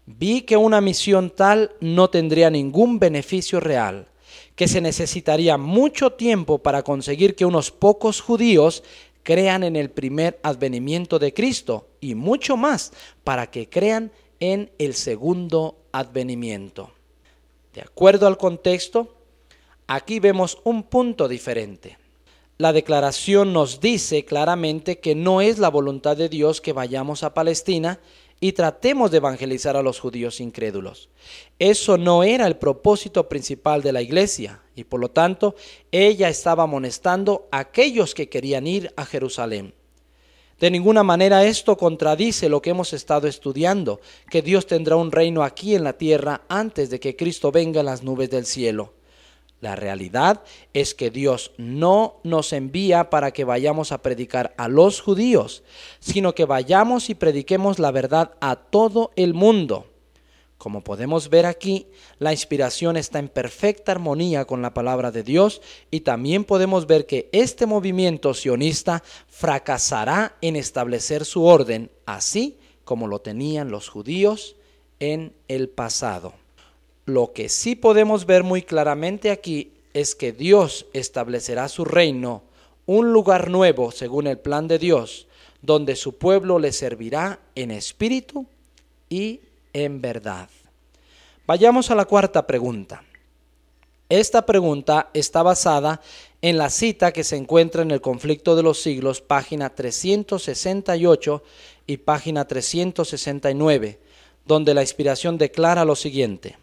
Vi que una misión tal no tendría ningún beneficio real, que se necesitaría mucho tiempo para conseguir que unos pocos judíos crean en el primer advenimiento de Cristo y mucho más para que crean en el segundo advenimiento. De acuerdo al contexto, aquí vemos un punto diferente. La declaración nos dice claramente que no es la voluntad de Dios que vayamos a Palestina y tratemos de evangelizar a los judíos incrédulos. Eso no era el propósito principal de la iglesia y por lo tanto ella estaba amonestando a aquellos que querían ir a Jerusalén. De ninguna manera esto contradice lo que hemos estado estudiando, que Dios tendrá un reino aquí en la tierra antes de que Cristo venga en las nubes del cielo. La realidad es que Dios no nos envía para que vayamos a predicar a los judíos, sino que vayamos y prediquemos la verdad a todo el mundo. Como podemos ver aquí, la inspiración está en perfecta armonía con la palabra de Dios y también podemos ver que este movimiento sionista fracasará en establecer su orden, así como lo tenían los judíos en el pasado. Lo que sí podemos ver muy claramente aquí es que Dios establecerá su reino, un lugar nuevo según el plan de Dios, donde su pueblo le servirá en espíritu y en verdad. Vayamos a la cuarta pregunta. Esta pregunta está basada en la cita que se encuentra en el Conflicto de los Siglos, página 368 y página 369, donde la inspiración declara lo siguiente: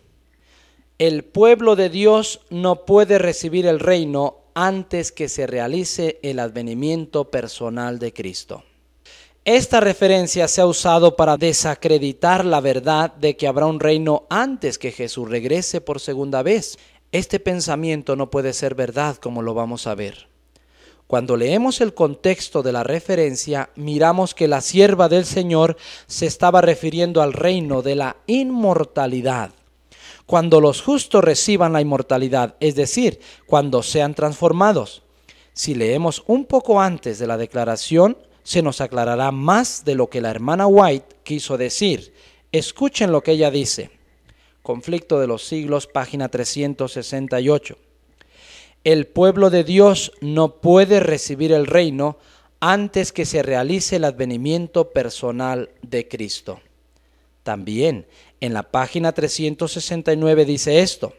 el pueblo de Dios no puede recibir el reino antes que se realice el advenimiento personal de Cristo. Esta referencia se ha usado para desacreditar la verdad de que habrá un reino antes que Jesús regrese por segunda vez. Este pensamiento no puede ser verdad, como lo vamos a ver. Cuando leemos el contexto de la referencia, miramos que la sierva del Señor se estaba refiriendo al reino de la inmortalidad. Cuando los justos reciban la inmortalidad, es decir, cuando sean transformados. Si leemos un poco antes de la declaración, se nos aclarará más de lo que la hermana White quiso decir. Escuchen lo que ella dice. Conflicto de los Siglos, página 368. El pueblo de Dios no puede recibir el reino antes que se realice el advenimiento personal de Cristo. También en la página 369 dice esto: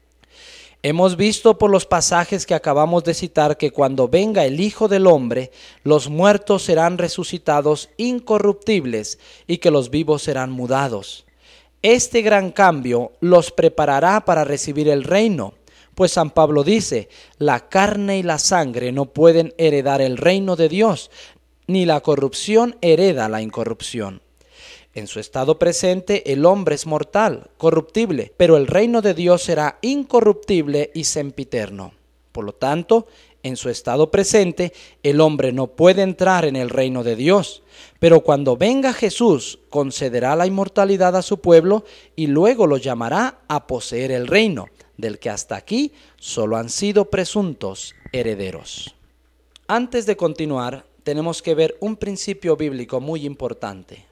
hemos visto por los pasajes que acabamos de citar que cuando venga el Hijo del Hombre, los muertos serán resucitados incorruptibles y que los vivos serán mudados. Este gran cambio los preparará para recibir el reino, pues San Pablo dice: la carne y la sangre no pueden heredar el reino de Dios, ni la corrupción hereda la incorrupción. En su estado presente el hombre es mortal, corruptible, pero el reino de Dios será incorruptible y sempiterno. Por lo tanto, en su estado presente el hombre no puede entrar en el reino de Dios, pero cuando venga Jesús concederá la inmortalidad a su pueblo y luego lo llamará a poseer el reino, del que hasta aquí solo han sido presuntos herederos. Antes de continuar, tenemos que ver un principio bíblico muy importante.